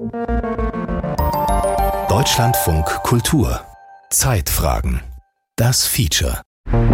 Deutschlandfunk Kultur. Zeitfragen. Das Feature.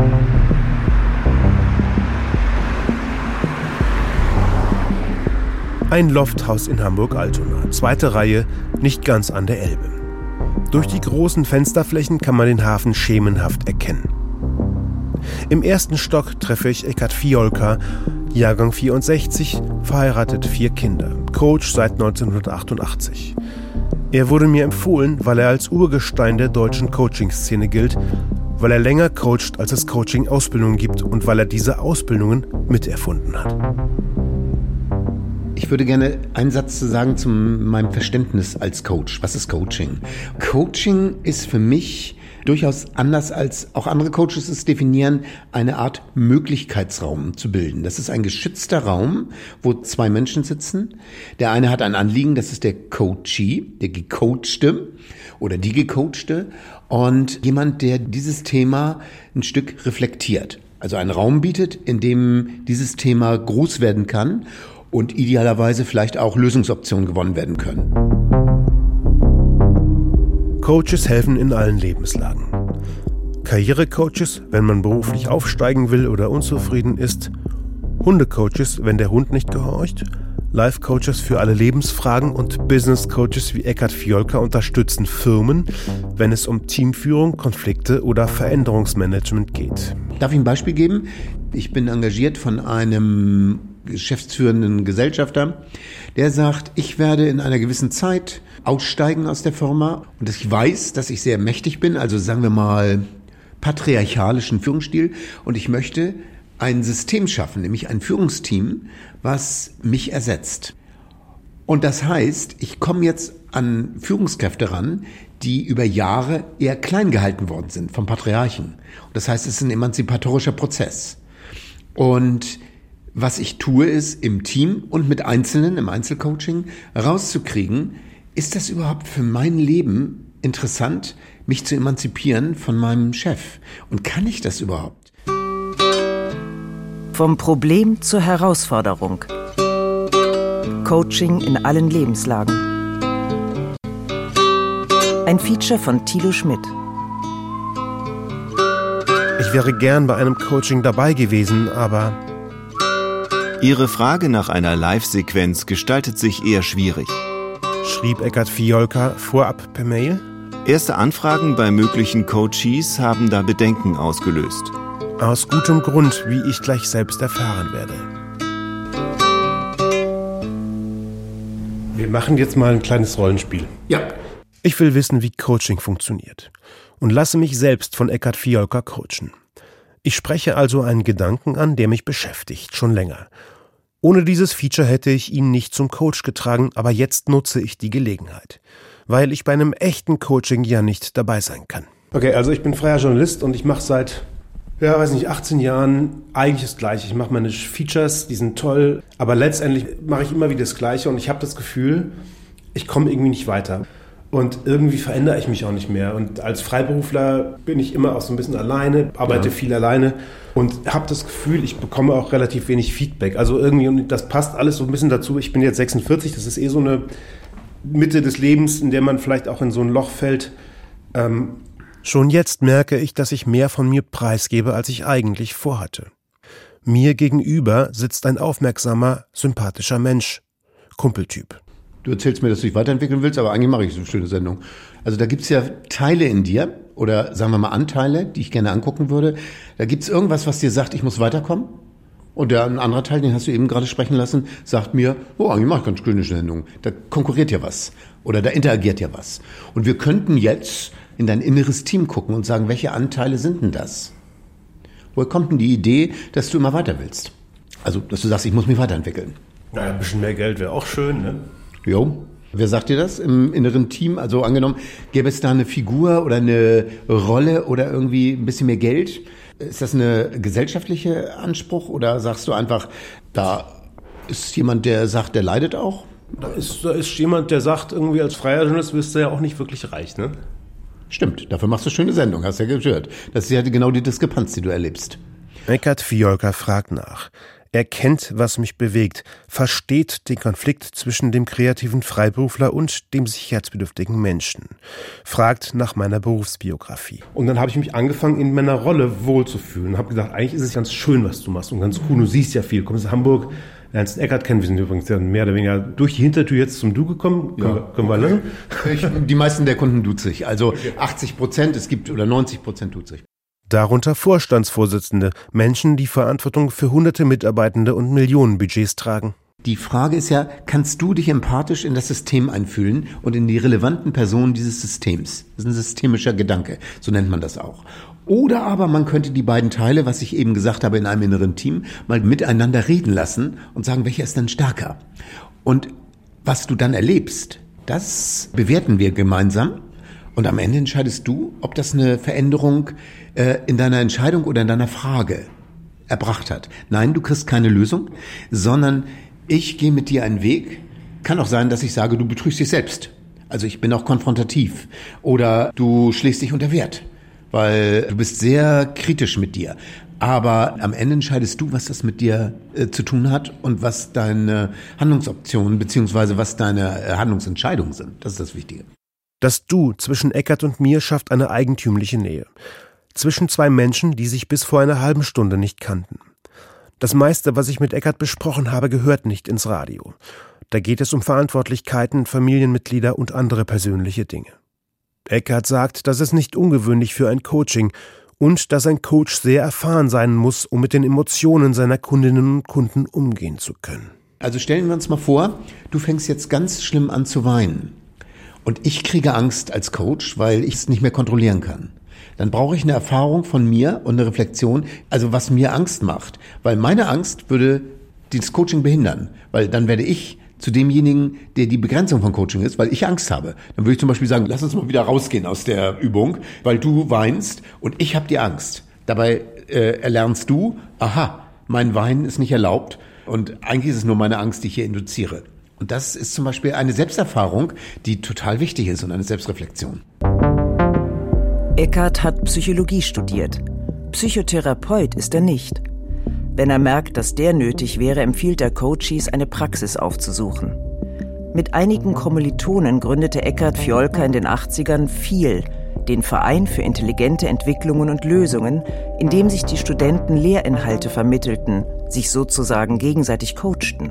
Ein Lofthaus in Hamburg-Altona, 2. Reihe, nicht ganz an der Elbe. Durch die großen Fensterflächen kann man den Hafen schemenhaft erkennen. Im 1. Stock treffe ich Eckhard Fiolka, Jahrgang 64, verheiratet, 4 Kinder, Coach seit 1988. Er wurde mir empfohlen, weil er als Urgestein der deutschen Coaching-Szene gilt, weil er länger coacht, als es Coaching-Ausbildungen gibt und weil er diese Ausbildungen miterfunden hat. Ich würde gerne einen Satz sagen zu meinem Verständnis als Coach. Was ist Coaching? Coaching ist für mich durchaus anders als auch andere Coaches es definieren, eine Art Möglichkeitsraum zu bilden. Das ist ein geschützter Raum, wo 2 Menschen sitzen. Der eine hat ein Anliegen, das ist der Coachee, der Gecoachte oder die Gecoachte, und jemand, der dieses Thema ein Stück reflektiert. Also einen Raum bietet, in dem dieses Thema groß werden kann und idealerweise vielleicht auch Lösungsoptionen gewonnen werden können. Coaches helfen in allen Lebenslagen. Karrierecoaches, wenn man beruflich aufsteigen will oder unzufrieden ist. Hundecoaches, wenn der Hund nicht gehorcht. Life-Coaches für alle Lebensfragen und Business-Coaches wie Eckhard Fiolka unterstützen Firmen, wenn es um Teamführung, Konflikte oder Veränderungsmanagement geht. Darf ich ein Beispiel geben? Ich bin engagiert von einem geschäftsführenden Gesellschafter, der sagt, ich werde in einer gewissen Zeit aussteigen aus der Firma und ich weiß, dass ich sehr mächtig bin, also sagen wir mal patriarchalischen Führungsstil, und ich möchte ein System schaffen, nämlich ein Führungsteam, was mich ersetzt. Und das heißt, ich komme jetzt an Führungskräfte ran, die über Jahre eher klein gehalten worden sind vom Patriarchen. Und das heißt, es ist ein emanzipatorischer Prozess. Und was ich tue, ist im Team und mit Einzelnen, im Einzelcoaching, rauszukriegen, ist das überhaupt für mein Leben interessant, mich zu emanzipieren von meinem Chef? Und kann ich das überhaupt? Vom Problem zur Herausforderung. Coaching in allen Lebenslagen. Ein Feature von Thilo Schmidt. Ich wäre gern bei einem Coaching dabei gewesen, aber... Ihre Frage nach einer Live-Sequenz gestaltet sich eher schwierig, schrieb Eckhard Fiolka vorab per Mail. Erste Anfragen bei möglichen Coaches haben da Bedenken ausgelöst. Aus gutem Grund, wie ich gleich selbst erfahren werde. Wir machen jetzt mal ein kleines Rollenspiel. Ja. Ich will wissen, wie Coaching funktioniert und lasse mich selbst von Eckhard Fiolka coachen. Ich spreche also einen Gedanken an, der mich beschäftigt, schon länger. Ohne dieses Feature hätte ich ihn nicht zum Coach getragen, aber jetzt nutze ich die Gelegenheit, weil ich bei einem echten Coaching ja nicht dabei sein kann. Okay, also ich bin freier Journalist und ich mache seit, 18 Jahren eigentlich das Gleiche. Ich mache meine Features, die sind toll, aber letztendlich mache ich immer wieder das Gleiche und ich habe das Gefühl, ich komme irgendwie nicht weiter. Und irgendwie verändere ich mich auch nicht mehr. Und als Freiberufler bin ich immer auch so ein bisschen alleine, arbeite viel alleine und habe das Gefühl, ich bekomme auch relativ wenig Feedback. Also irgendwie, und das passt alles so ein bisschen dazu. Ich bin jetzt 46, das ist so eine Mitte des Lebens, in der man vielleicht auch in so ein Loch fällt. Schon jetzt merke ich, dass ich mehr von mir preisgebe, als ich eigentlich vorhatte. Mir gegenüber sitzt ein aufmerksamer, sympathischer Mensch, Kumpeltyp. Du erzählst mir, dass du dich weiterentwickeln willst, aber eigentlich mache ich so eine schöne Sendung. Also da gibt's ja Teile in dir, oder sagen wir mal Anteile, die ich gerne angucken würde. Da gibt's irgendwas, was dir sagt, ich muss weiterkommen. Und ein anderer Teil, den hast du eben gerade sprechen lassen, sagt mir, eigentlich mache ich ganz schöne Sendung. Da konkurriert ja was. Oder da interagiert ja was. Und wir könnten jetzt in dein inneres Team gucken und sagen, welche Anteile sind denn das? Woher kommt denn die Idee, dass du immer weiter willst? Also, dass du sagst, ich muss mich weiterentwickeln. Naja, ein bisschen mehr Geld wäre auch schön, ne? Jo. Wer sagt dir das im inneren Team? Also angenommen, gäbe es da eine Figur oder eine Rolle oder irgendwie ein bisschen mehr Geld? Ist das eine gesellschaftliche Anspruch oder sagst du einfach, da ist jemand, der sagt, der leidet auch? Da ist jemand, der sagt, irgendwie als freier Journalist wirst du ja auch nicht wirklich reich, ne? Stimmt, dafür machst du schöne Sendung, hast du ja gehört. Das ist ja genau die Diskrepanz, die du erlebst. Eckhard Fiolka fragt nach. Er kennt, was mich bewegt, versteht den Konflikt zwischen dem kreativen Freiberufler und dem sicherheitsbedürftigen Menschen, fragt nach meiner Berufsbiografie. Und dann habe ich mich angefangen, in meiner Rolle wohlzufühlen und habe gedacht, eigentlich ist es ganz schön, was du machst und ganz cool, du siehst ja viel, du kommst aus Hamburg, lernst Eckart kennen, wir sind übrigens mehr oder weniger durch die Hintertür jetzt zum Du gekommen, können wir lassen? Die meisten der Kunden duzt sich, also 80%, es gibt oder 90% duzt sich. Darunter Vorstandsvorsitzende, Menschen, die Verantwortung für hunderte Mitarbeitende und Millionenbudgets tragen. Die Frage ist ja, kannst du dich empathisch in das System einfühlen und in die relevanten Personen dieses Systems? Das ist ein systemischer Gedanke, so nennt man das auch. Oder aber man könnte die beiden Teile, was ich eben gesagt habe, in einem inneren Team, mal miteinander reden lassen und sagen, welcher ist dann stärker? Und was du dann erlebst, das bewerten wir gemeinsam. Und am Ende entscheidest du, ob das eine Veränderung in deiner Entscheidung oder in deiner Frage erbracht hat. Nein, du kriegst keine Lösung, sondern ich gehe mit dir einen Weg. Kann auch sein, dass ich sage, du betrügst dich selbst. Also ich bin auch konfrontativ. Oder du schlägst dich unter Wert, weil du bist sehr kritisch mit dir. Aber am Ende entscheidest du, was das mit dir zu tun hat und was deine Handlungsoptionen bzw. was deine Handlungsentscheidungen sind. Das ist das Wichtige. Das Du zwischen Eckart und mir schafft eine eigentümliche Nähe. Zwischen zwei Menschen, die sich bis vor einer halben Stunde nicht kannten. Das meiste, was ich mit Eckart besprochen habe, gehört nicht ins Radio. Da geht es um Verantwortlichkeiten, Familienmitglieder und andere persönliche Dinge. Eckart sagt, das ist nicht ungewöhnlich für ein Coaching und dass ein Coach sehr erfahren sein muss, um mit den Emotionen seiner Kundinnen und Kunden umgehen zu können. Also stellen wir uns mal vor, du fängst jetzt ganz schlimm an zu weinen. Und ich kriege Angst als Coach, weil ich es nicht mehr kontrollieren kann. Dann brauche ich eine Erfahrung von mir und eine Reflexion, also was mir Angst macht. Weil meine Angst würde dieses Coaching behindern. Weil dann werde ich zu demjenigen, der die Begrenzung von Coaching ist, weil ich Angst habe. Dann würde ich zum Beispiel sagen, lass uns mal wieder rausgehen aus der Übung, weil du weinst und ich habe die Angst. Dabei erlernst du, aha, mein Weinen ist nicht erlaubt und eigentlich ist es nur meine Angst, die ich hier induziere. Und das ist zum Beispiel eine Selbsterfahrung, die total wichtig ist und eine Selbstreflexion. Eckart hat Psychologie studiert. Psychotherapeut ist er nicht. Wenn er merkt, dass der nötig wäre, empfiehlt er Coaches, eine Praxis aufzusuchen. Mit einigen Kommilitonen gründete Eckart Fiolka in den 80ern FIL, den Verein für intelligente Entwicklungen und Lösungen, in dem sich die Studenten Lehrinhalte vermittelten, sich sozusagen gegenseitig coachten.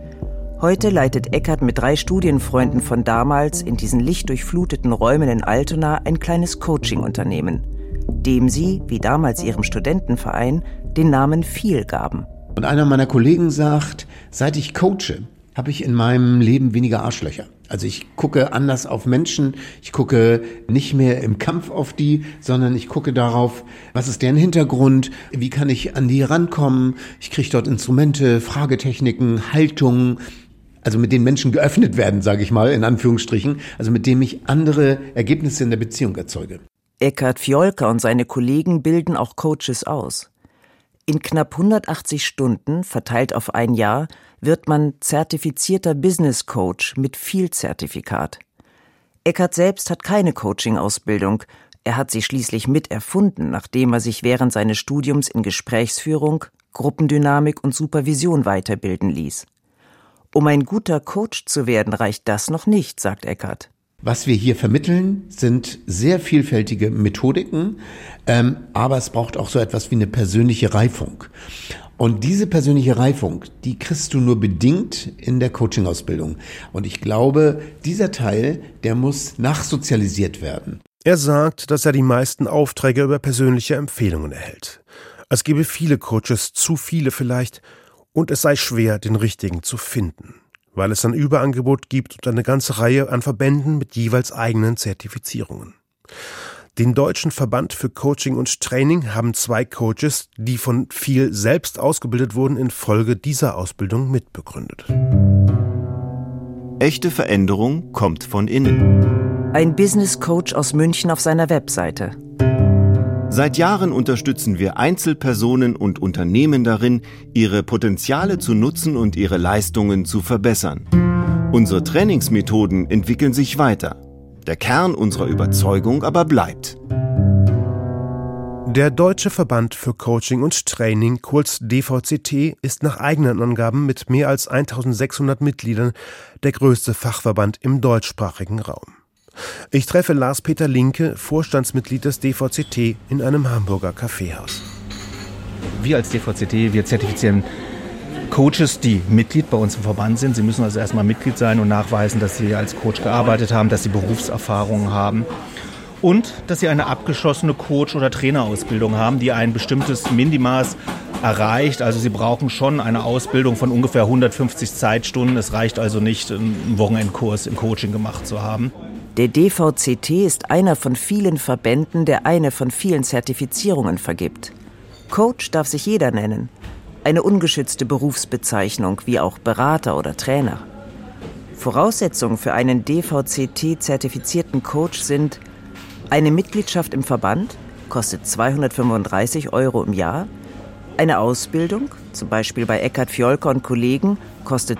Heute leitet Eckart mit 3 Studienfreunden von damals in diesen lichtdurchfluteten Räumen in Altona ein kleines Coaching-Unternehmen, dem sie, wie damals ihrem Studentenverein, den Namen FIL gaben. Und einer meiner Kollegen sagt, seit ich coache, habe ich in meinem Leben weniger Arschlöcher. Also ich gucke anders auf Menschen, ich gucke nicht mehr im Kampf auf die, sondern ich gucke darauf, was ist deren Hintergrund, wie kann ich an die rankommen. Ich kriege dort Instrumente, Fragetechniken, Haltungen, also mit denen Menschen geöffnet werden, sage ich mal, in Anführungsstrichen, also mit dem ich andere Ergebnisse in der Beziehung erzeuge. Eckart Fiolka und seine Kollegen bilden auch Coaches aus. In knapp 180 Stunden, verteilt auf ein Jahr, wird man zertifizierter Business Coach mit FIL-Zertifikat. Eckart selbst hat keine Coaching-Ausbildung. Er hat sie schließlich miterfunden, nachdem er sich während seines Studiums in Gesprächsführung, Gruppendynamik und Supervision weiterbilden ließ. Um ein guter Coach zu werden, reicht das noch nicht, sagt Eckart. Was wir hier vermitteln, sind sehr vielfältige Methodiken, aber es braucht auch so etwas wie eine persönliche Reifung. Und diese persönliche Reifung, die kriegst du nur bedingt in der Coaching-Ausbildung. Und ich glaube, dieser Teil, der muss nachsozialisiert werden. Er sagt, dass er die meisten Aufträge über persönliche Empfehlungen erhält. Es gebe viele Coaches, zu viele vielleicht, und es sei schwer, den richtigen zu finden, weil es ein Überangebot gibt und eine ganze Reihe an Verbänden mit jeweils eigenen Zertifizierungen. Den Deutschen Verband für Coaching und Training haben 2 Coaches, die von FIL selbst ausgebildet wurden, infolge dieser Ausbildung mitbegründet. Echte Veränderung kommt von innen. Ein Business Coach aus München auf seiner Webseite. Seit Jahren unterstützen wir Einzelpersonen und Unternehmen darin, ihre Potenziale zu nutzen und ihre Leistungen zu verbessern. Unsere Trainingsmethoden entwickeln sich weiter. Der Kern unserer Überzeugung aber bleibt. Der Deutsche Verband für Coaching und Training, kurz DVCT, ist nach eigenen Angaben mit mehr als 1600 Mitgliedern der größte Fachverband im deutschsprachigen Raum. Ich treffe Lars-Peter Linke, Vorstandsmitglied des DVCT, in einem Hamburger Kaffeehaus. Wir als DVCT, wir zertifizieren Coaches, die Mitglied bei uns im Verband sind. Sie müssen also erstmal Mitglied sein und nachweisen, dass sie als Coach gearbeitet haben, dass sie Berufserfahrungen haben und dass sie eine abgeschlossene Coach- oder Trainerausbildung haben, die ein bestimmtes Minimaß erreicht. Also sie brauchen schon eine Ausbildung von ungefähr 150 Zeitstunden. Es reicht also nicht, einen Wochenendkurs im Coaching gemacht zu haben. Der DVCT ist einer von vielen Verbänden, der eine von vielen Zertifizierungen vergibt. Coach darf sich jeder nennen. Eine ungeschützte Berufsbezeichnung, wie auch Berater oder Trainer. Voraussetzungen für einen DVCT-zertifizierten Coach sind: eine Mitgliedschaft im Verband, kostet 235 € im Jahr. Eine Ausbildung, zum Beispiel bei Eckhard Fiolker und Kollegen, kostet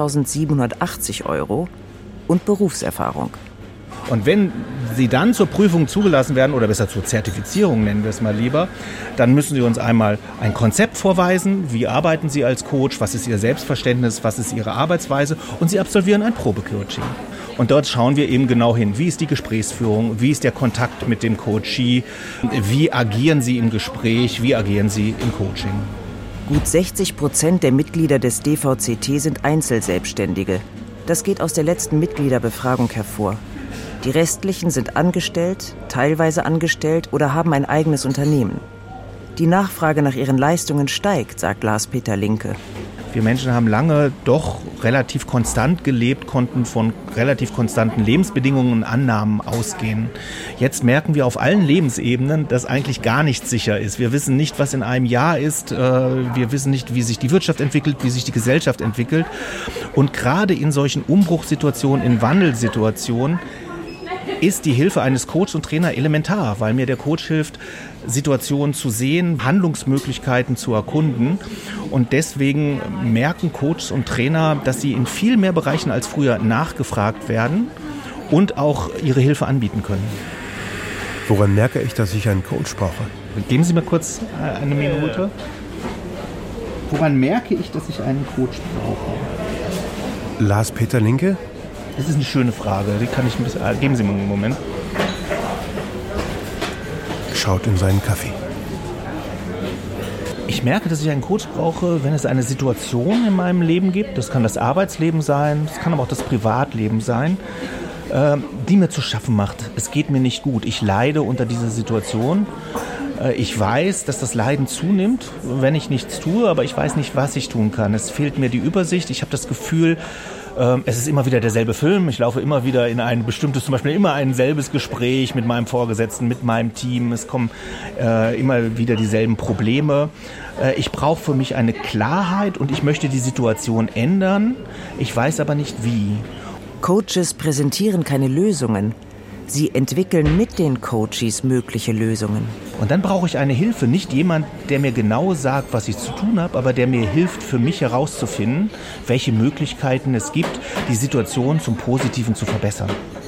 6.780 €. Und Berufserfahrung. Und wenn Sie dann zur Prüfung zugelassen werden, oder besser zur Zertifizierung nennen wir es mal lieber, dann müssen Sie uns einmal ein Konzept vorweisen. Wie arbeiten Sie als Coach? Was ist Ihr Selbstverständnis? Was ist Ihre Arbeitsweise? Und Sie absolvieren ein Probecoaching. Und dort schauen wir eben genau hin. Wie ist die Gesprächsführung? Wie ist der Kontakt mit dem Coachee? Wie agieren Sie im Gespräch? Wie agieren Sie im Coaching? Gut 60% der Mitglieder des DVCT sind Einzelselbstständige. Das geht aus der letzten Mitgliederbefragung hervor. Die restlichen sind angestellt, teilweise angestellt oder haben ein eigenes Unternehmen. Die Nachfrage nach ihren Leistungen steigt, sagt Lars-Peter Linke. Wir Menschen haben lange doch relativ konstant gelebt, konnten von relativ konstanten Lebensbedingungen und Annahmen ausgehen. Jetzt merken wir auf allen Lebensebenen, dass eigentlich gar nichts sicher ist. Wir wissen nicht, was in einem Jahr ist. Wir wissen nicht, wie sich die Wirtschaft entwickelt, wie sich die Gesellschaft entwickelt. Und gerade in solchen Umbruchssituationen, in Wandelsituationen, ist die Hilfe eines Coaches und Trainers elementar, weil mir der Coach hilft, Situationen zu sehen, Handlungsmöglichkeiten zu erkunden. Und deswegen merken Coaches und Trainer, dass sie in viel mehr Bereichen als früher nachgefragt werden und auch ihre Hilfe anbieten können. Woran merke ich, dass ich einen Coach brauche? Geben Sie mir kurz eine Minute. Woran merke ich, dass ich einen Coach brauche? Lars-Peter Linke? Das ist eine schöne Frage. Die kann ich ein bisschen. Geben Sie mir einen Moment. Schaut in seinen Kaffee. Ich merke, dass ich einen Coach brauche, wenn es eine Situation in meinem Leben gibt. Das kann das Arbeitsleben sein, das kann aber auch das Privatleben sein, die mir zu schaffen macht. Es geht mir nicht gut. Ich leide unter dieser Situation. Ich weiß, dass das Leiden zunimmt, wenn ich nichts tue, aber ich weiß nicht, was ich tun kann. Es fehlt mir die Übersicht. Ich habe das Gefühl, es ist immer wieder derselbe Film. Ich laufe immer wieder in ein bestimmtes, zum Beispiel immer ein selbes Gespräch mit meinem Vorgesetzten, mit meinem Team. Es kommen immer wieder dieselben Probleme. Ich brauche für mich eine Klarheit und ich möchte die Situation ändern. Ich weiß aber nicht wie. Coaches präsentieren keine Lösungen. Sie entwickeln mit den Coaches mögliche Lösungen. Und dann brauche ich eine Hilfe. Nicht jemand, der mir genau sagt, was ich zu tun habe, aber der mir hilft, für mich herauszufinden, welche Möglichkeiten es gibt, die Situation zum Positiven zu verbessern.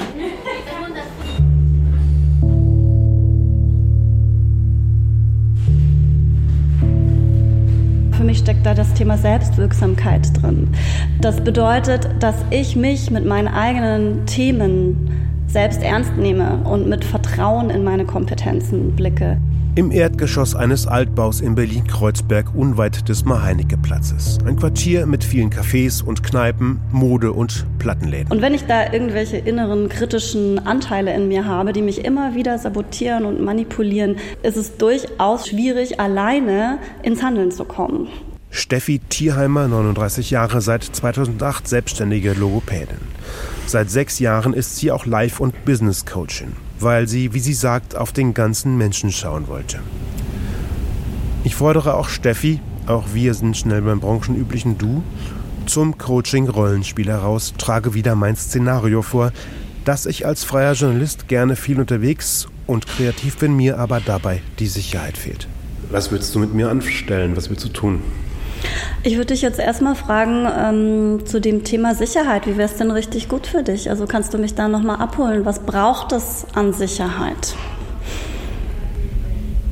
Für mich steckt da das Thema Selbstwirksamkeit drin. Das bedeutet, dass ich mich mit meinen eigenen Themen selbst ernst nehme und mit Vertrauen in meine Kompetenzen blicke. Im Erdgeschoss eines Altbaus in Berlin-Kreuzberg unweit des Mar-Heinicke-Platzes. Ein Quartier mit vielen Cafés und Kneipen, Mode- und Plattenläden. Und wenn ich da irgendwelche inneren kritischen Anteile in mir habe, die mich immer wieder sabotieren und manipulieren, ist es durchaus schwierig, alleine ins Handeln zu kommen. Steffi Thierheimer, 39 Jahre, seit 2008 selbstständige Logopädin. Seit 6 Jahren ist sie auch Life- und Business-Coachin, weil sie, wie sie sagt, auf den ganzen Menschen schauen wollte. Ich fordere auch Steffi, auch wir sind schnell beim branchenüblichen Du, zum Coaching-Rollenspiel heraus, trage wieder mein Szenario vor, dass ich als freier Journalist gerne viel unterwegs und kreativ bin, mir aber dabei die Sicherheit fehlt. Was willst du mit mir anstellen? Was willst du tun? Ich würde dich jetzt erstmal fragen zu dem Thema Sicherheit. Wie wäre es denn richtig gut für dich? Also kannst du mich da nochmal abholen? Was braucht es an Sicherheit?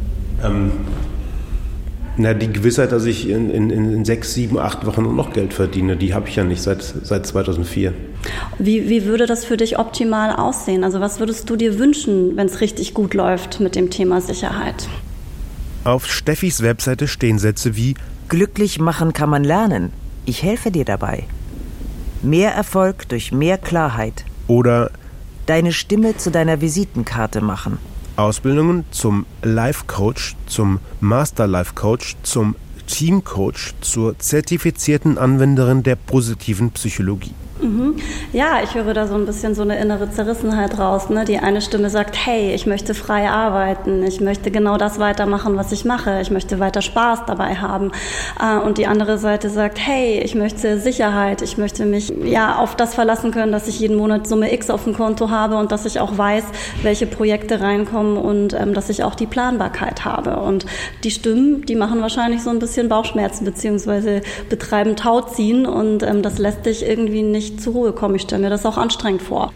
Die Gewissheit, dass ich in 6, 7, 8 Wochen noch Geld verdiene, die habe ich ja nicht seit 2004. Wie würde das für dich optimal aussehen? Also was würdest du dir wünschen, wenn es richtig gut läuft mit dem Thema Sicherheit? Auf Steffis Webseite stehen Sätze wie: Glücklich machen kann man lernen. Ich helfe dir dabei. Mehr Erfolg durch mehr Klarheit. Oder Deine Stimme zu deiner Visitenkarte machen. Ausbildungen zum Life Coach, zum Master Life Coach, zum Team Coach, zur zertifizierten Anwenderin der positiven Psychologie. Ja, ich höre da so ein bisschen so eine innere Zerrissenheit raus. Ne? Die eine Stimme sagt, hey, ich möchte frei arbeiten, ich möchte genau das weitermachen, was ich mache, ich möchte weiter Spaß dabei haben. Und die andere Seite sagt, hey, ich möchte Sicherheit, ich möchte mich auf das verlassen können, dass ich jeden Monat Summe X auf dem Konto habe und dass ich auch weiß, welche Projekte reinkommen und dass ich auch die Planbarkeit habe. Und die Stimmen, die machen wahrscheinlich so ein bisschen Bauchschmerzen beziehungsweise betreiben Tauziehen und das lässt dich irgendwie nicht zur Ruhe kommen. Ich stelle mir das auch anstrengend vor.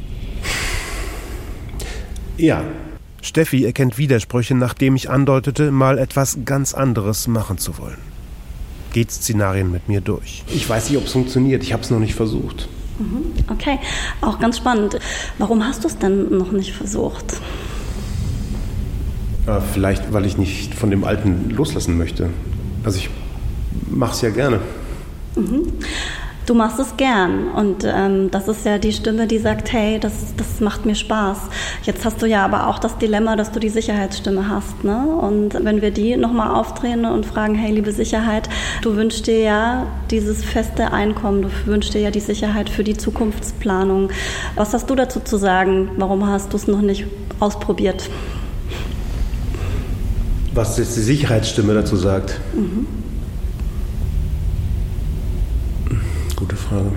Ja, Steffi erkennt Widersprüche, nachdem ich andeutete, mal etwas ganz anderes machen zu wollen. Geht Szenarien mit mir durch. Ich weiß nicht, ob es funktioniert. Ich habe es noch nicht versucht. Okay, auch ganz spannend. Warum hast du es denn noch nicht versucht? Vielleicht, weil ich nicht von dem Alten loslassen möchte. Also ich mache es ja gerne. Du machst es gern und das ist ja die Stimme, die sagt, hey, das macht mir Spaß. Jetzt hast du ja aber auch das Dilemma, dass du die Sicherheitsstimme hast, ne? Und wenn wir die nochmal aufdrehen und fragen, hey, liebe Sicherheit, du wünschst dir ja dieses feste Einkommen, du wünschst dir ja die Sicherheit für die Zukunftsplanung. Was hast du dazu zu sagen? Warum hast du es noch nicht ausprobiert? Was jetzt die Sicherheitsstimme dazu sagt? Gute Frage.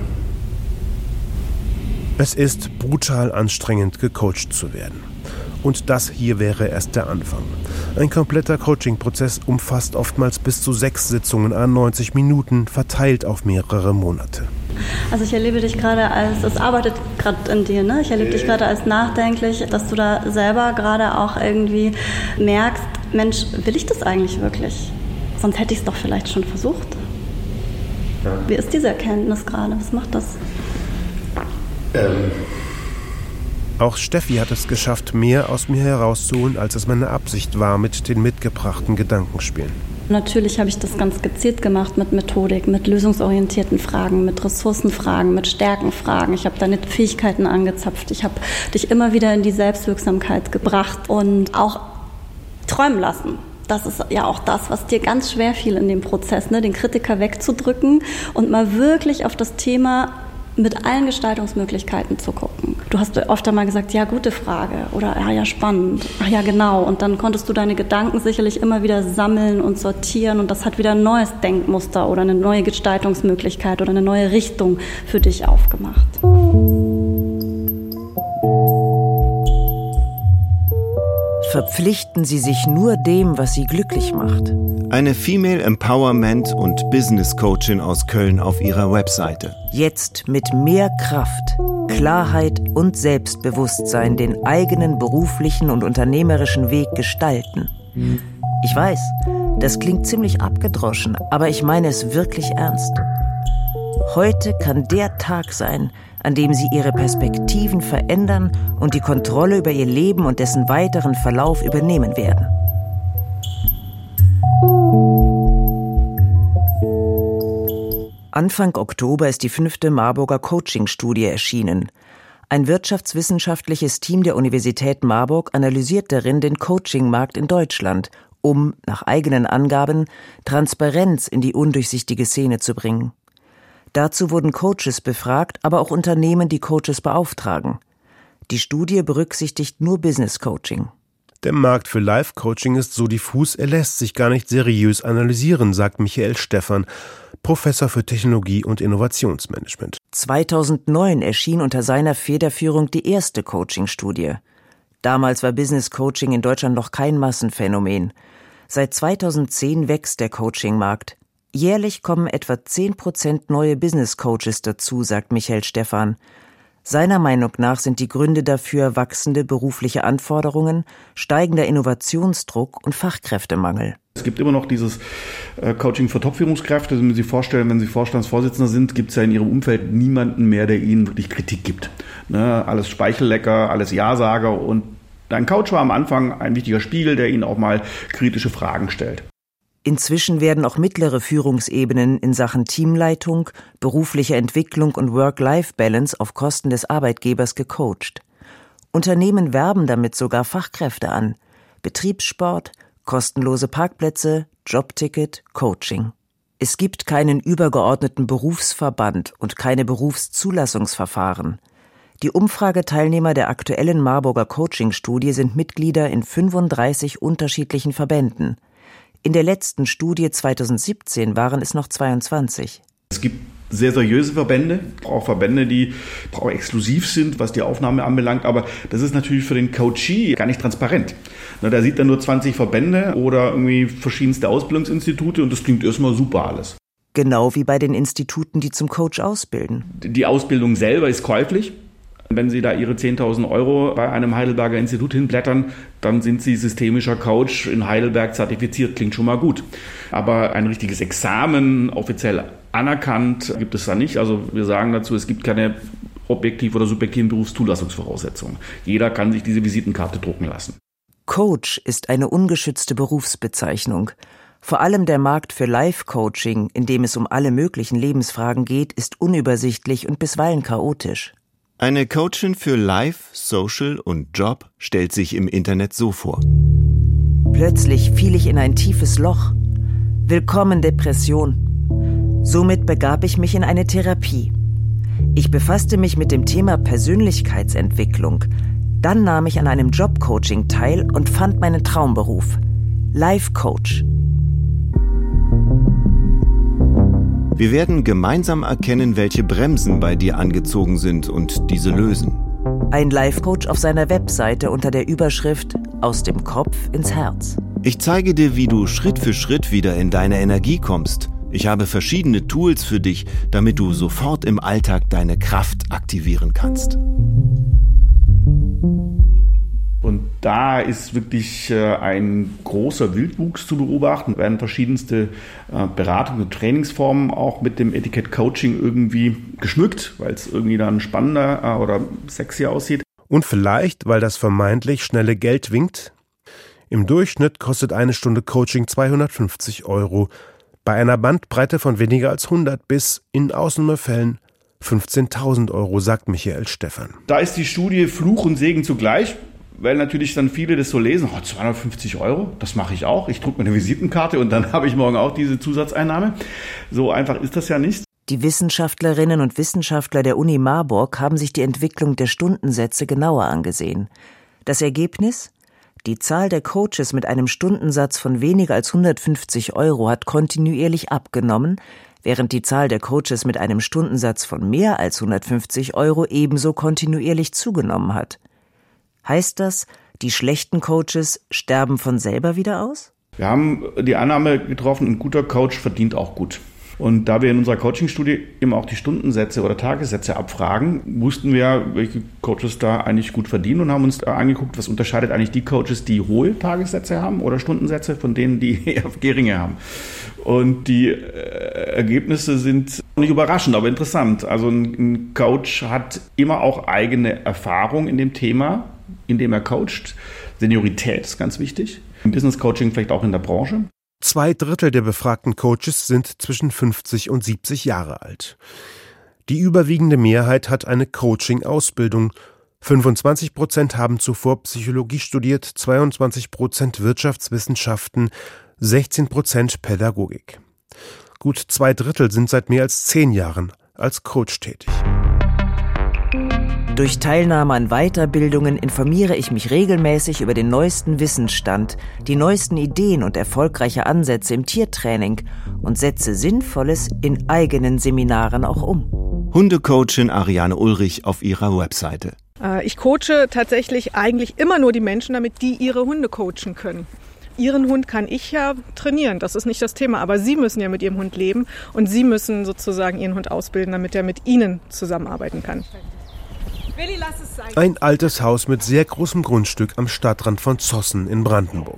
Es ist brutal anstrengend, gecoacht zu werden. Und das hier wäre erst der Anfang. Ein kompletter Coaching-Prozess umfasst oftmals bis zu 6 Sitzungen an 90 Minuten, verteilt auf mehrere Monate. Also ich erlebe dich gerade es arbeitet gerade in dir, ne? Ich erlebe dich gerade als nachdenklich, dass du da selber gerade auch irgendwie merkst, Mensch, will ich das eigentlich wirklich? Sonst hätte ich es doch vielleicht schon versucht. Ja. Wie ist diese Erkenntnis gerade? Was macht das? Auch Steffi hat es geschafft, mehr aus mir herauszuholen, als es meine Absicht war mit den mitgebrachten Gedankenspielen. Natürlich habe ich das ganz gezielt gemacht mit Methodik, mit lösungsorientierten Fragen, mit Ressourcenfragen, mit Stärkenfragen. Ich habe deine Fähigkeiten angezapft. Ich habe dich immer wieder in die Selbstwirksamkeit gebracht und auch träumen lassen. Das ist ja auch das, was dir ganz schwer fiel in dem Prozess, ne? Den Kritiker wegzudrücken und mal wirklich auf das Thema mit allen Gestaltungsmöglichkeiten zu gucken. Du hast oft einmal gesagt, ja, gute Frage oder ja, spannend, ach ja, genau. Und dann konntest du deine Gedanken sicherlich immer wieder sammeln und sortieren und das hat wieder ein neues Denkmuster oder eine neue Gestaltungsmöglichkeit oder eine neue Richtung für dich aufgemacht. Verpflichten Sie sich nur dem, was Sie glücklich macht. Eine Female Empowerment und Business Coachin aus Köln auf ihrer Webseite. Jetzt mit mehr Kraft, Klarheit und Selbstbewusstsein den eigenen beruflichen und unternehmerischen Weg gestalten. Ich weiß, das klingt ziemlich abgedroschen, aber ich meine es wirklich ernst. Heute kann der Tag sein, an dem Sie Ihre Perspektiven verändern und die Kontrolle über Ihr Leben und dessen weiteren Verlauf übernehmen werden. Anfang Oktober ist die 5. Marburger Coaching-Studie erschienen. Ein wirtschaftswissenschaftliches Team der Universität Marburg analysiert darin den Coaching-Markt in Deutschland, um, nach eigenen Angaben, Transparenz in die undurchsichtige Szene zu bringen. Dazu wurden Coaches befragt, aber auch Unternehmen, die Coaches beauftragen. Die Studie berücksichtigt nur Business Coaching. Der Markt für Life-Coaching ist so diffus, er lässt sich gar nicht seriös analysieren, sagt Michael Stephan, Professor für Technologie und Innovationsmanagement. 2009 erschien unter seiner Federführung die erste Coaching-Studie. Damals war Business Coaching in Deutschland noch kein Massenphänomen. Seit 2010 wächst der Coaching-Markt. Jährlich kommen etwa 10% neue Business Coaches dazu, sagt Michael Stephan. Seiner Meinung nach sind die Gründe dafür wachsende berufliche Anforderungen, steigender Innovationsdruck und Fachkräftemangel. Es gibt immer noch dieses Coaching für Top-Führungskräfte. Wenn Sie vorstellen, wenn Sie Vorstandsvorsitzender sind, gibt es ja in Ihrem Umfeld niemanden mehr, der Ihnen wirklich Kritik gibt. Ne? Alles Speichellecker, alles Ja-Sager. Und ein Coach war am Anfang ein wichtiger Spiegel, der Ihnen auch mal kritische Fragen stellt. Inzwischen werden auch mittlere Führungsebenen in Sachen Teamleitung, berufliche Entwicklung und Work-Life-Balance auf Kosten des Arbeitgebers gecoacht. Unternehmen werben damit sogar Fachkräfte an. Betriebssport, kostenlose Parkplätze, Jobticket, Coaching. Es gibt keinen übergeordneten Berufsverband und keine Berufszulassungsverfahren. Die Umfrageteilnehmer der aktuellen Marburger Coaching-Studie sind Mitglieder in 35 unterschiedlichen Verbänden. In der letzten Studie 2017 waren es noch 22. Es gibt sehr seriöse Verbände, auch Verbände, die auch exklusiv sind, was die Aufnahme anbelangt. Aber das ist natürlich für den Coachee gar nicht transparent. Da sieht er nur 20 Verbände oder irgendwie verschiedenste Ausbildungsinstitute und das klingt erstmal super alles. Genau wie bei den Instituten, die zum Coach ausbilden. Die Ausbildung selber ist käuflich. Wenn Sie da Ihre 10.000 € bei einem Heidelberger Institut hinblättern, dann sind Sie systemischer Coach in Heidelberg zertifiziert. Klingt schon mal gut. Aber ein richtiges Examen, offiziell anerkannt, gibt es da nicht. Also wir sagen dazu, es gibt keine objektiv oder subjektiven Berufszulassungsvoraussetzungen. Jeder kann sich diese Visitenkarte drucken lassen. Coach ist eine ungeschützte Berufsbezeichnung. Vor allem der Markt für Life-Coaching, in dem es um alle möglichen Lebensfragen geht, ist unübersichtlich und bisweilen chaotisch. Eine Coachin für Life, Social und Job stellt sich im Internet so vor. Plötzlich fiel ich in ein tiefes Loch. Willkommen Depression. Somit begab ich mich in eine Therapie. Ich befasste mich mit dem Thema Persönlichkeitsentwicklung. Dann nahm ich an einem Jobcoaching teil und fand meinen Traumberuf. Life Coach. Wir werden gemeinsam erkennen, welche Bremsen bei dir angezogen sind und diese lösen. Ein Life-Coach auf seiner Webseite unter der Überschrift »Aus dem Kopf ins Herz«. Ich zeige dir, wie du Schritt für Schritt wieder in deine Energie kommst. Ich habe verschiedene Tools für dich, damit du sofort im Alltag deine Kraft aktivieren kannst. Und da ist wirklich ein großer Wildwuchs zu beobachten. Es werden verschiedenste Beratungen und Trainingsformen auch mit dem Etikett Coaching irgendwie geschmückt, weil es irgendwie dann spannender oder sexier aussieht. Und vielleicht, weil das vermeintlich schnelle Geld winkt. Im Durchschnitt kostet eine Stunde Coaching 250 €. Bei einer Bandbreite von weniger als 100 bis, in Ausnahmefällen, 15.000 €, sagt Michael Stephan. Da ist die Studie Fluch und Segen zugleich. Weil natürlich dann viele das so lesen, 250 €, das mache ich auch. Ich drucke mir eine Visitenkarte und dann habe ich morgen auch diese Zusatzeinnahme. So einfach ist das ja nicht. Die Wissenschaftlerinnen und Wissenschaftler der Uni Marburg haben sich die Entwicklung der Stundensätze genauer angesehen. Das Ergebnis? Die Zahl der Coaches mit einem Stundensatz von weniger als 150 € hat kontinuierlich abgenommen, während die Zahl der Coaches mit einem Stundensatz von mehr als 150 € ebenso kontinuierlich zugenommen hat. Heißt das, die schlechten Coaches sterben von selber wieder aus? Wir haben die Annahme getroffen, ein guter Coach verdient auch gut. Und da wir in unserer Coaching-Studie immer auch die Stundensätze oder Tagessätze abfragen, wussten wir, welche Coaches da eigentlich gut verdienen und haben uns angeguckt, was unterscheidet eigentlich die Coaches, die hohe Tagessätze haben oder Stundensätze von denen, die eher geringe haben. Und die Ergebnisse sind nicht überraschend, aber interessant. Also ein Coach hat immer auch eigene Erfahrung in dem Thema, in dem er coacht. Seniorität ist ganz wichtig. Im Business Coaching vielleicht auch in der Branche. 2/3 der befragten Coaches sind zwischen 50 und 70 Jahre alt. Die überwiegende Mehrheit hat eine Coaching-Ausbildung. 25% haben zuvor Psychologie studiert, 22% Wirtschaftswissenschaften, 16% Pädagogik. Gut 2/3 sind seit mehr als 10 Jahren als Coach tätig. Durch Teilnahme an Weiterbildungen informiere ich mich regelmäßig über den neuesten Wissensstand, die neuesten Ideen und erfolgreiche Ansätze im Tiertraining und setze Sinnvolles in eigenen Seminaren auch um. Hundecoachin Ariane Ulrich auf ihrer Webseite. Ich coache tatsächlich eigentlich immer nur die Menschen, damit die ihre Hunde coachen können. Ihren Hund kann ich ja trainieren, das ist nicht das Thema, aber Sie müssen ja mit Ihrem Hund leben und Sie müssen sozusagen Ihren Hund ausbilden, damit er mit Ihnen zusammenarbeiten kann. Willi, lass es sein. Ein altes Haus mit sehr großem Grundstück am Stadtrand von Zossen in Brandenburg.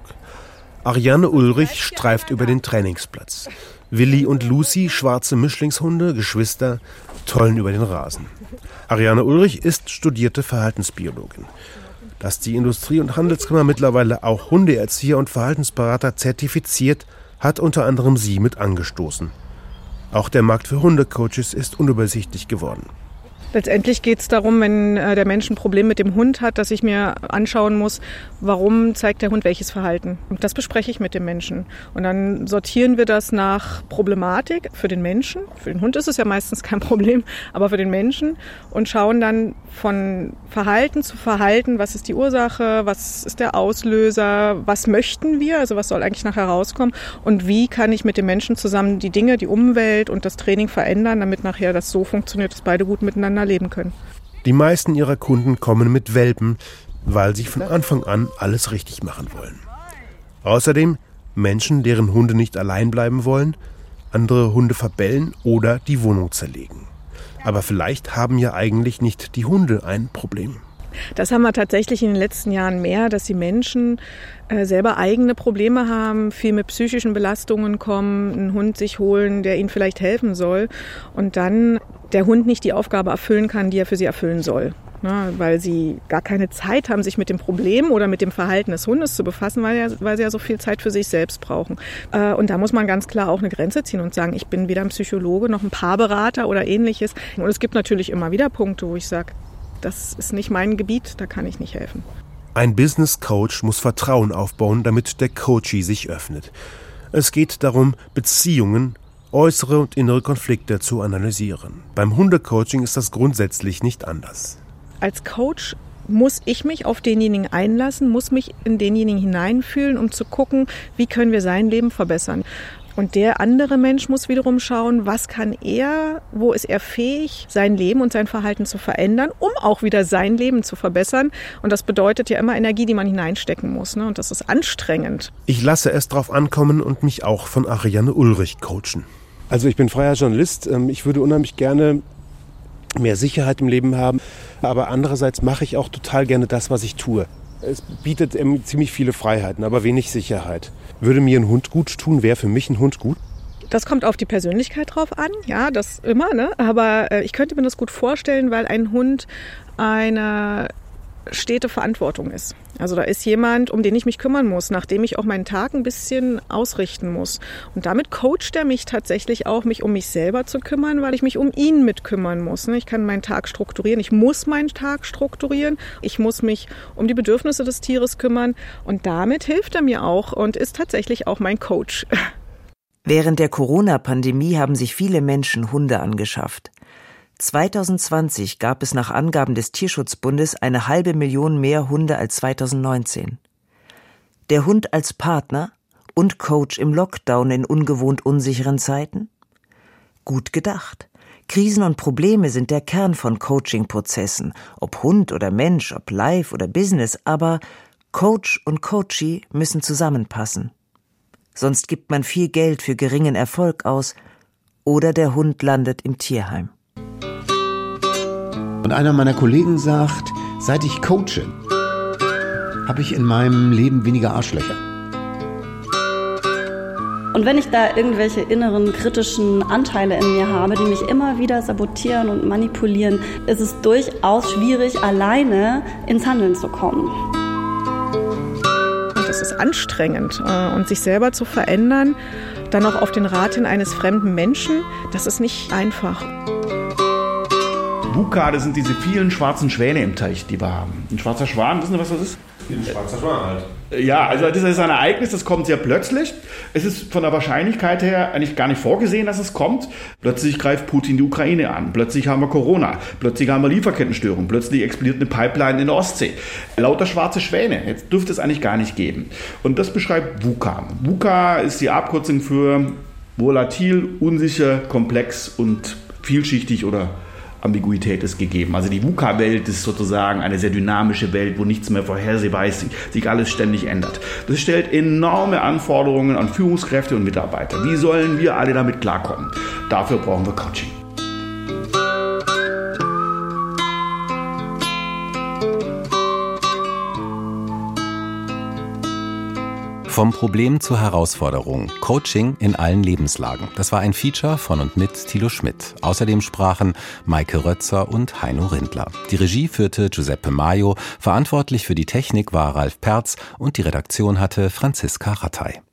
Ariane Ulrich streift über den Trainingsplatz. Willi und Lucy, schwarze Mischlingshunde, Geschwister, tollen über den Rasen. Ariane Ulrich ist studierte Verhaltensbiologin. Dass die Industrie- und Handelskammer mittlerweile auch Hundeerzieher und Verhaltensberater zertifiziert, hat unter anderem sie mit angestoßen. Auch der Markt für Hundecoaches ist unübersichtlich geworden. Letztendlich geht es darum, wenn der Mensch ein Problem mit dem Hund hat, dass ich mir anschauen muss, warum zeigt der Hund welches Verhalten. Und das bespreche ich mit dem Menschen. Und dann sortieren wir das nach Problematik für den Menschen. Für den Hund ist es ja meistens kein Problem, aber für den Menschen. Und schauen dann von Verhalten zu Verhalten, was ist die Ursache, was ist der Auslöser, was möchten wir, also was soll eigentlich nachher rauskommen und wie kann ich mit dem Menschen zusammen die Dinge, die Umwelt und das Training verändern, damit nachher das so funktioniert, dass beide gut miteinander leben können. Die meisten ihrer Kunden kommen mit Welpen, weil sie von Anfang an alles richtig machen wollen. Außerdem Menschen, deren Hunde nicht allein bleiben wollen, andere Hunde verbellen oder die Wohnung zerlegen. Aber vielleicht haben ja eigentlich nicht die Hunde ein Problem. Das haben wir tatsächlich in den letzten Jahren mehr, dass die Menschen selber eigene Probleme haben, viel mit psychischen Belastungen kommen, einen Hund sich holen, der ihnen vielleicht helfen soll und dann der Hund nicht die Aufgabe erfüllen kann, die er für sie erfüllen soll. Ne, weil sie gar keine Zeit haben, sich mit dem Problem oder mit dem Verhalten des Hundes zu befassen, weil sie ja so viel Zeit für sich selbst brauchen. Und da muss man ganz klar auch eine Grenze ziehen und sagen, ich bin weder ein Psychologe noch ein Paarberater oder ähnliches. Und es gibt natürlich immer wieder Punkte, wo ich sage, das ist nicht mein Gebiet, da kann ich nicht helfen. Ein Business Coach muss Vertrauen aufbauen, damit der Coachee sich öffnet. Es geht darum, Beziehungen, äußere und innere Konflikte zu analysieren. Beim Hundecoaching ist das grundsätzlich nicht anders. Als Coach muss ich mich auf denjenigen einlassen, muss mich in denjenigen hineinfühlen, um zu gucken, wie können wir sein Leben verbessern. Und der andere Mensch muss wiederum schauen, was kann er, wo ist er fähig, sein Leben und sein Verhalten zu verändern, um auch wieder sein Leben zu verbessern. Und das bedeutet ja immer Energie, die man hineinstecken muss, ne? Und das ist anstrengend. Ich lasse es drauf ankommen und mich auch von Ariane Ulrich coachen. Also ich bin freier Journalist. Ich würde unheimlich gerne mehr Sicherheit im Leben haben. Aber andererseits mache ich auch total gerne das, was ich tue. Es bietet ziemlich viele Freiheiten, aber wenig Sicherheit. Würde mir ein Hund gut tun? Wäre für mich ein Hund gut? Das kommt auf die Persönlichkeit drauf an, ja, das immer, ne? Aber ich könnte mir das gut vorstellen, weil ein Hund eine stete Verantwortung ist. Also da ist jemand, um den ich mich kümmern muss, nachdem ich auch meinen Tag ein bisschen ausrichten muss. Und damit coacht er mich tatsächlich auch, mich um mich selber zu kümmern, weil ich mich um ihn mit kümmern muss. Ich kann meinen Tag strukturieren, ich muss meinen Tag strukturieren, ich muss mich um die Bedürfnisse des Tieres kümmern und damit hilft er mir auch und ist tatsächlich auch mein Coach. Während der Corona-Pandemie haben sich viele Menschen Hunde angeschafft. 2020 gab es nach Angaben des Tierschutzbundes 500.000 mehr Hunde als 2019. Der Hund als Partner und Coach im Lockdown in ungewohnt unsicheren Zeiten? Gut gedacht. Krisen und Probleme sind der Kern von Coaching-Prozessen, ob Hund oder Mensch, ob Life oder Business, aber Coach und Coachee müssen zusammenpassen. Sonst gibt man viel Geld für geringen Erfolg aus oder der Hund landet im Tierheim. Und einer meiner Kollegen sagt, seit ich coache, habe ich in meinem Leben weniger Arschlöcher. Und wenn ich da irgendwelche inneren kritischen Anteile in mir habe, die mich immer wieder sabotieren und manipulieren, ist es durchaus schwierig, alleine ins Handeln zu kommen. Und das ist anstrengend. Und sich selber zu verändern, dann auch auf den Rat hin eines fremden Menschen, das ist nicht einfach. VUCA, das sind diese vielen schwarzen Schwäne im Teich, die wir haben. Ein schwarzer Schwan, wissen Sie, was das ist? Ein schwarzer Schwan halt. Ja, also das ist ein Ereignis, das kommt sehr plötzlich. Es ist von der Wahrscheinlichkeit her eigentlich gar nicht vorgesehen, dass es kommt. Plötzlich greift Putin die Ukraine an. Plötzlich haben wir Corona. Plötzlich haben wir Lieferkettenstörungen. Plötzlich explodiert eine Pipeline in der Ostsee. Lauter schwarze Schwäne. Jetzt dürfte es eigentlich gar nicht geben. Und das beschreibt VUCA. VUCA ist die Abkürzung für volatil, unsicher, komplex und vielschichtig oder Ambiguität ist gegeben. Also die VUCA-Welt ist sozusagen eine sehr dynamische Welt, wo nichts mehr vorhersehbar ist, sich alles ständig ändert. Das stellt enorme Anforderungen an Führungskräfte und Mitarbeiter. Wie sollen wir alle damit klarkommen? Dafür brauchen wir Coaching. Vom Problem zur Herausforderung. Coaching in allen Lebenslagen. Das war ein Feature von und mit Thilo Schmidt. Außerdem sprachen Maike Rötzer und Heino Rindler. Die Regie führte Giuseppe Maio. Verantwortlich für die Technik war Ralf Perz und die Redaktion hatte Franziska Rattay.